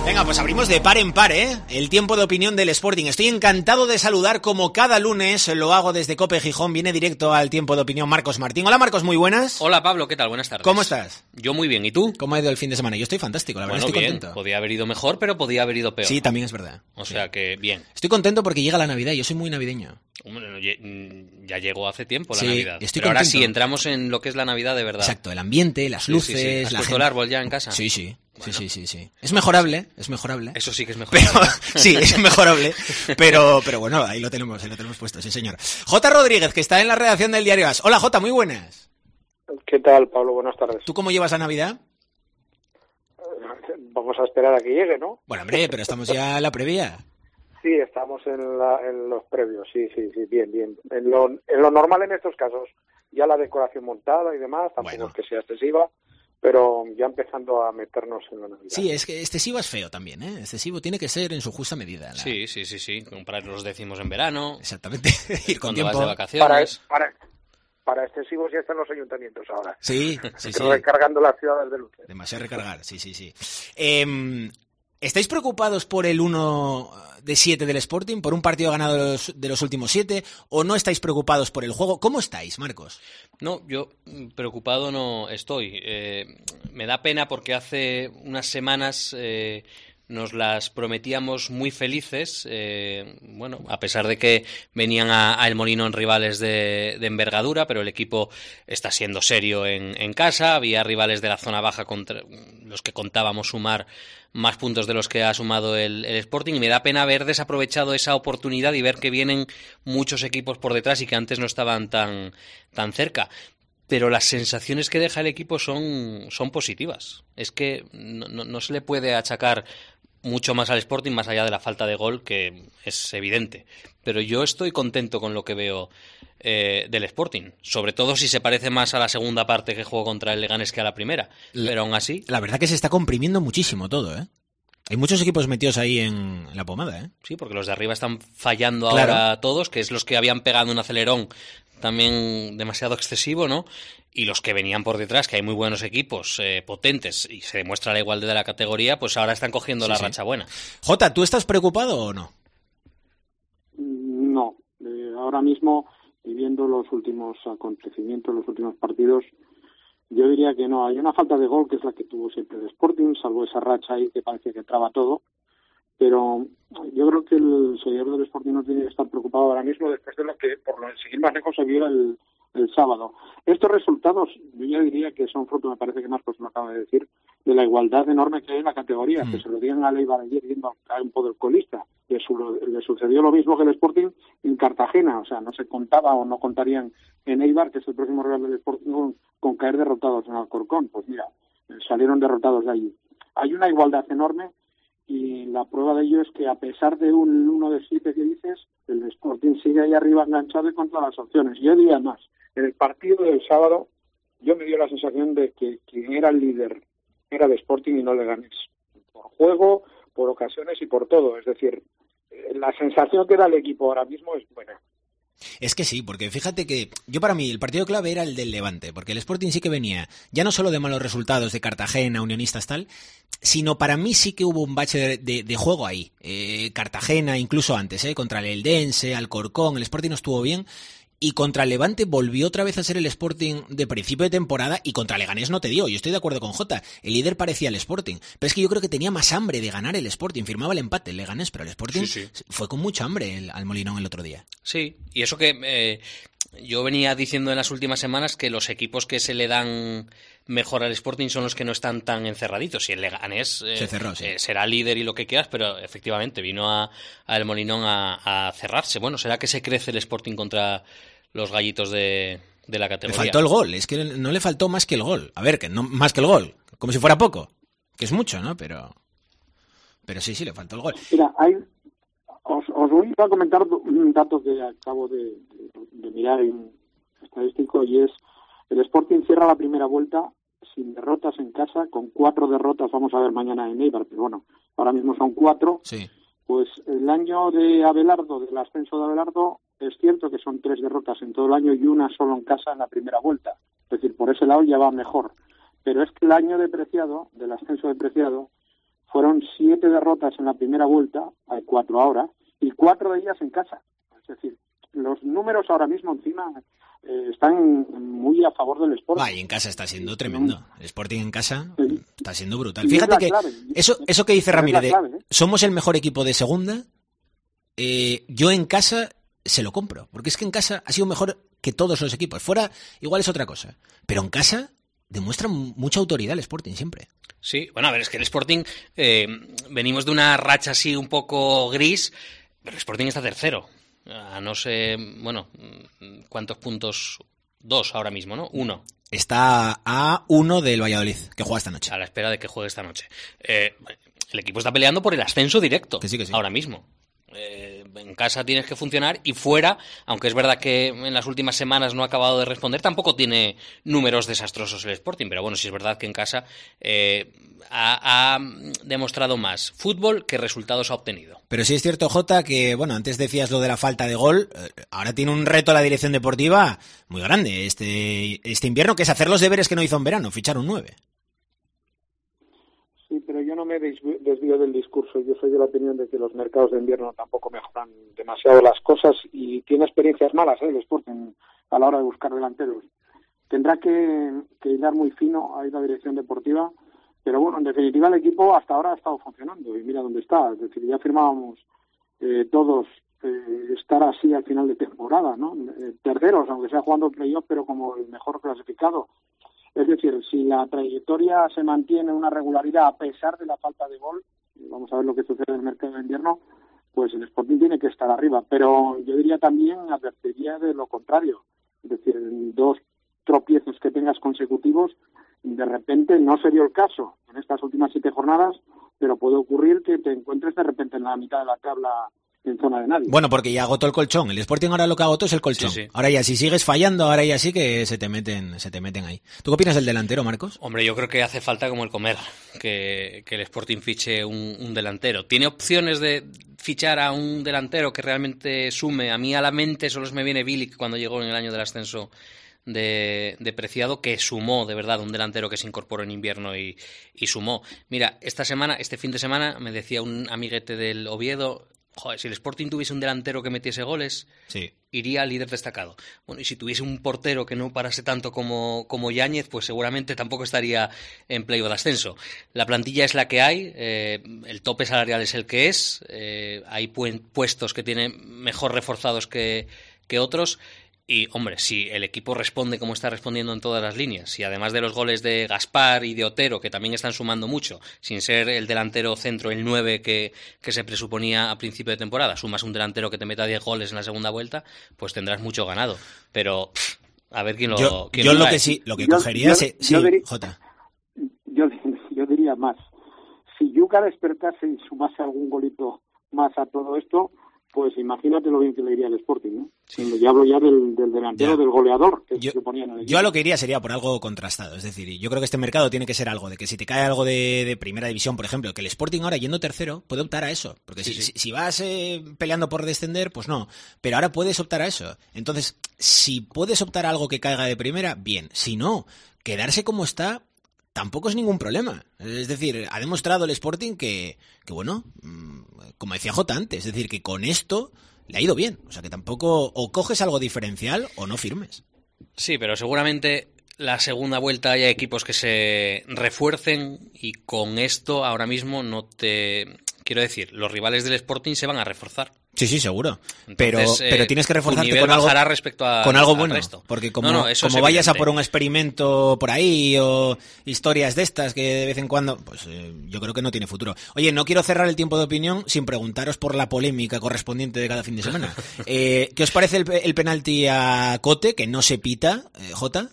Venga, pues abrimos de par en par, ¿eh? El tiempo de opinión del Sporting. Estoy encantado de saludar, como cada lunes lo hago desde Cope Gijón. Viene directo al tiempo de opinión Marcos Martín. Hola Marcos, muy buenas. Hola Pablo, ¿qué tal? Buenas tardes. ¿Cómo estás? Yo muy bien, ¿y tú? ¿Cómo ha ido el fin de semana? Yo estoy fantástico, la verdad, estoy bien, contento. Podía haber ido mejor, pero podía haber ido peor. Sí, también es verdad. O sea que bien. Estoy contento porque llega la Navidad, yo soy muy navideño. Ya llegó hace tiempo la Sí, Navidad. estoy pero ahora contento. sí, entramos en lo que es la Navidad de verdad. Exacto, el ambiente, las luces... Sí. ¿Has la puesto el árbol ya en casa? Sí. Bueno. Sí. Es mejorable. Eso sí que es mejorable. Pero, sí, es mejorable, pero bueno, ahí lo tenemos puesto, sí señor. J. Rodríguez, que está en la redacción del Diario AS. Hola J, muy buenas. ¿Qué tal, Pablo? Buenas tardes. ¿Tú cómo llevas la Navidad? Vamos a esperar a que llegue, ¿no? Bueno, hombre, pero estamos ya en la previa. Sí, estamos en los previos, sí, bien. En lo normal en estos casos, ya la decoración montada y demás, tampoco es que sea excesiva, pero ya empezando a meternos en la Navidad. Sí, es que excesivo es feo también, ¿eh? Excesivo tiene que ser en su justa medida. Sí. Comprar los décimos en verano. Exactamente. Ir con tiempo. Vas de vacaciones. Para excesivos ya están los ayuntamientos ahora. Sí. Recargando las ciudades de luces. Demasiado recargar, sí. ¿Estáis preocupados por el 1 de 7 del Sporting, por un partido ganado de los últimos 7, o no estáis preocupados por el juego? ¿Cómo estáis, Marcos? No, yo preocupado no estoy. Me da pena porque hace unas semanas nos las prometíamos muy felices, a pesar de que venían a El Molinón rivales de envergadura, pero el equipo está siendo serio en casa. Había rivales de la zona baja contra los que contábamos sumar más puntos de los que ha sumado el Sporting, y me da pena haber desaprovechado esa oportunidad y ver que vienen muchos equipos por detrás y que antes no estaban tan cerca. Pero las sensaciones que deja el equipo son positivas. Es que no se le puede achacar mucho más al Sporting, más allá de la falta de gol, que es evidente. Pero yo estoy contento con lo que veo del Sporting, sobre todo si se parece más a la segunda parte que jugó contra el Leganés que a la primera. Pero aún así... La verdad que se está comprimiendo muchísimo todo, ¿eh? Hay muchos equipos metidos ahí en la pomada, ¿eh? Sí, porque los de arriba están fallando ahora todos, que es los que habían pegado un acelerón también demasiado excesivo, ¿no? Y los que venían por detrás, que hay muy buenos equipos potentes y se demuestra la igualdad de la categoría, pues ahora están cogiendo la racha buena. Jota, ¿tú estás preocupado o no? No, ahora mismo, y viendo los últimos acontecimientos, los últimos partidos, yo diría que no. Hay una falta de gol que es la que tuvo siempre el Sporting, salvo esa racha ahí que parece que traba todo. Pero yo creo que el seguidor del Sporting no tiene que estar preocupado ahora mismo después de lo que, por lo de seguir más lejos, se vio el sábado. Estos resultados, yo ya diría que son fruto, me parece que Marcos lo acaba de decir, de la igualdad enorme que hay en la categoría, que se lo digan a Eibar ayer viendo a un poder colista. Le sucedió lo mismo que el Sporting en Cartagena, o sea, no se contaba o no contarían en Eibar, que es el próximo rival del Sporting, con caer derrotados en Alcorcón. Pues mira, salieron derrotados de allí. Hay una igualdad enorme, y la prueba de ello es que a pesar de un 1 de 7 que dices, el Sporting sigue ahí arriba enganchado y contra las opciones. Yo diría más, en el partido del sábado yo me dio la sensación de que quien era el líder era el Sporting y no Leganés, por juego, por ocasiones y por todo. Es decir, la sensación que da el equipo ahora mismo es buena. Es que sí, porque fíjate que yo, para mí, el partido clave era el del Levante, porque el Sporting sí que venía, ya no solo de malos resultados de Cartagena, Unionistas, tal, sino para mí sí que hubo un bache de juego ahí. Cartagena, incluso antes, contra el Eldense, Alcorcón, el Sporting no estuvo bien. Y contra el Levante volvió otra vez a ser el Sporting de principio de temporada, y contra Leganés no te digo, yo estoy de acuerdo con Jota, el líder parecía el Sporting, pero es que yo creo que tenía más hambre de ganar el Sporting, firmaba el empate el Leganés, pero el Sporting fue con mucha hambre al Molinón el otro día. Sí, y eso que yo venía diciendo en las últimas semanas, que los equipos que se le dan mejor al Sporting son los que no están tan encerraditos, y el Leganés se cerró, será líder y lo que quieras, pero efectivamente vino al Molinón a cerrarse. Bueno, ¿será que se crece el Sporting contra los gallitos de la categoría? Le faltó el gol, es que no le faltó más que el gol. A ver, que no más que el gol, como si fuera poco, que es mucho, ¿no? Pero sí, le faltó el gol. Mira, os voy a comentar un dato que acabo de mirar en estadístico, y es: el Sporting cierra la primera vuelta sin derrotas en casa, con 4 derrotas, vamos a ver mañana en Eibar, pero bueno, ahora mismo son 4. Sí. Pues el año de Abelardo, del ascenso de Abelardo, es cierto que son 3 derrotas en todo el año y una solo en casa en la primera vuelta. Es decir, por ese lado ya va mejor. Pero es que el año de Preciado, del ascenso de Preciado, fueron 7 derrotas en la primera vuelta, hay 4 ahora, y 4 de ellas en casa. Es decir, los números ahora mismo encima están muy a favor del Sporting. Y en casa está siendo tremendo. El Sporting en casa está siendo brutal. Fíjate que eso que dice Ramírez, somos el mejor equipo de segunda, yo en casa se lo compro, porque es que en casa ha sido mejor que todos los equipos. Fuera igual es otra cosa, pero en casa demuestra mucha autoridad el Sporting siempre. Sí, bueno, a ver, es que el Sporting venimos de una racha así un poco gris, pero el Sporting está tercero. No sé, bueno, ¿cuántos puntos? 2 ahora mismo, ¿no? 1. Está a 1 del Valladolid, que juega esta noche. A la espera de que juegue esta noche. El equipo está peleando por el ascenso directo, que sí. Ahora mismo. En casa tienes que funcionar y fuera, aunque es verdad que en las últimas semanas no ha acabado de responder, tampoco tiene números desastrosos el Sporting, pero bueno, sí es verdad que en casa ha demostrado más fútbol que resultados ha obtenido. Pero sí es cierto, Jota, que bueno, antes decías lo de la falta de gol, ahora tiene un reto la dirección deportiva muy grande este invierno, que es hacer los deberes que no hizo en verano, fichar un 9. Sí, pero yo no me desvío del discurso. Yo soy de la opinión de que los mercados de invierno tampoco mejoran demasiado las cosas y tiene experiencias malas el Sporting a la hora de buscar delanteros. Tendrá que hilar muy fino ahí la dirección deportiva, pero bueno, en definitiva el equipo hasta ahora ha estado funcionando y mira dónde está. Es decir, ya firmábamos todos estar así al final de temporada, ¿no? Terceros, aunque sea jugando playoff, pero como el mejor clasificado. Es decir, si la trayectoria se mantiene una regularidad a pesar de la falta de gol, vamos a ver lo que sucede en el mercado de invierno, pues el Sporting tiene que estar arriba. Pero yo diría también, advertiría de lo contrario. Es decir, en 2 tropiezos que tengas consecutivos, de repente no se dio el caso en estas últimas 7 jornadas, pero puede ocurrir que te encuentres de repente en la mitad de la tabla en zona de nadie. Bueno, porque ya agotó el colchón. El Sporting ahora lo que agotó es el colchón. Sí. Ahora ya, si sigues fallando, ahora ya sí que se te meten ahí. ¿Tú qué opinas del delantero, Marcos? Hombre, yo creo que hace falta como el comer, que el Sporting fiche un delantero. ¿Tiene opciones de fichar a un delantero que realmente sume? A mí a la mente solo me viene Bilic cuando llegó en el año del ascenso de Preciado, que sumó de verdad, un delantero que se incorporó en invierno y sumó. Mira, este fin de semana me decía un amiguete del Oviedo, joder, si el Sporting tuviese un delantero que metiese goles, sí, iría líder destacado. Bueno, y si tuviese un portero que no parase tanto como Yáñez, pues seguramente tampoco estaría en playoff de ascenso. La plantilla es la que hay, el tope salarial es el que es, hay puestos que tienen mejor reforzados que otros. Y, hombre, si el equipo responde como está respondiendo en todas las líneas, si además de los goles de Gaspar y de Otero, que también están sumando mucho, sin ser el delantero centro, el 9 que se presuponía a principio de temporada, sumas un delantero que te meta 10 goles en la segunda vuelta, pues tendrás mucho ganado. Pero, a ver quién lo lo que cogería es... Sí, Jota. Yo diría más. Si Yuka despertase y sumase algún golito más a todo esto, pues imagínate lo bien que le iría al Sporting, ¿no? Sí. Ya hablo ya del delantero, del goleador que se ponía en el equipo. Yo a lo que iría sería por algo contrastado. Es decir, yo creo que este mercado tiene que ser algo de que si te cae algo de primera división, por ejemplo, que el Sporting ahora yendo tercero puede optar a eso. Porque si vas peleando por descender, pues no. Pero ahora puedes optar a eso. Entonces, si puedes optar a algo que caiga de primera, bien. Si no, quedarse como está tampoco es ningún problema. Es decir, ha demostrado el Sporting que bueno, como decía Jota antes, es decir, que con esto le ha ido bien. O sea, que tampoco o coges algo diferencial o no firmes. Sí, pero seguramente la segunda vuelta haya equipos que se refuercen y con esto ahora mismo no te... Quiero decir, los rivales del Sporting se van a reforzar. Sí, seguro. Entonces, pero tienes que reforzarte con algo bueno. Resto. Porque como vayas a por un experimento por ahí o historias de estas que de vez en cuando, pues yo creo que no tiene futuro. Oye, no quiero cerrar el tiempo de opinión sin preguntaros por la polémica correspondiente de cada fin de semana. ¿Qué os parece el penalti a Cote, que no se pita, Jota?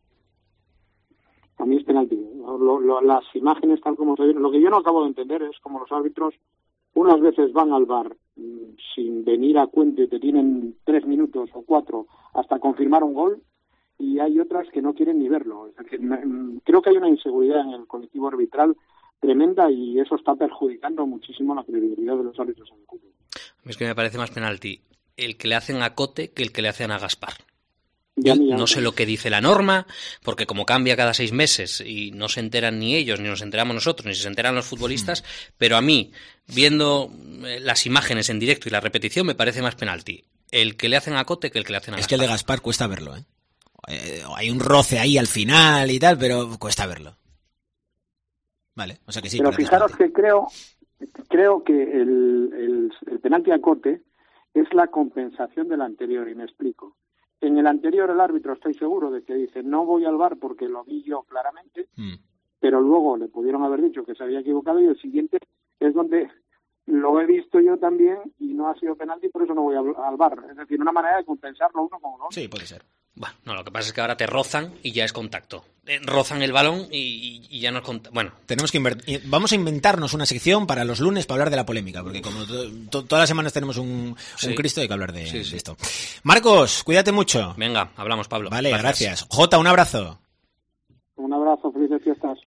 A mí es penalti. Las imágenes tal como se ven, lo que yo no acabo de entender es como los árbitros unas veces van al VAR sin venir a cuento y te tienen 3 minutos o 4 hasta confirmar un gol, y hay otras que no quieren ni verlo. Es decir, creo que hay una inseguridad en el colectivo arbitral tremenda y eso está perjudicando muchísimo la credibilidad de los árbitros en el fútbol. Es que me parece más penalti el que le hacen a Cote que el que le hacen a Gaspar. Yo no sé lo que dice la norma, porque como cambia cada 6 meses y no se enteran ni ellos, ni nos enteramos nosotros, ni se enteran los futbolistas, pero a mí, viendo las imágenes en directo y la repetición, me parece más penalti el que le hacen a Cote que el que le hacen a Gaspar. Es que el de Gaspar cuesta verlo, ¿eh? Hay un roce ahí al final y tal, pero cuesta verlo. Vale, o sea que sí. Pero fijaros que creo que el penalti a Cote es la compensación del anterior, y me explico. En el anterior el árbitro, estoy seguro de que dice no voy al VAR porque lo vi yo claramente, pero luego le pudieron haber dicho que se había equivocado, y el siguiente es donde lo he visto yo también y no ha sido penalti, por eso no voy al VAR. Es decir, una manera de compensarlo uno con uno. Sí, puede ser. Bueno, no, lo que pasa es que ahora te rozan y ya es contacto. Rozan el balón y ya no es contacto. Bueno, tenemos que vamos a inventarnos una sección para los lunes para hablar de la polémica, porque como todas las semanas tenemos un Cristo, hay que hablar de esto. Marcos, cuídate mucho. Venga, hablamos, Pablo. Vale, gracias. Jota, un abrazo. Un abrazo, felices fiestas.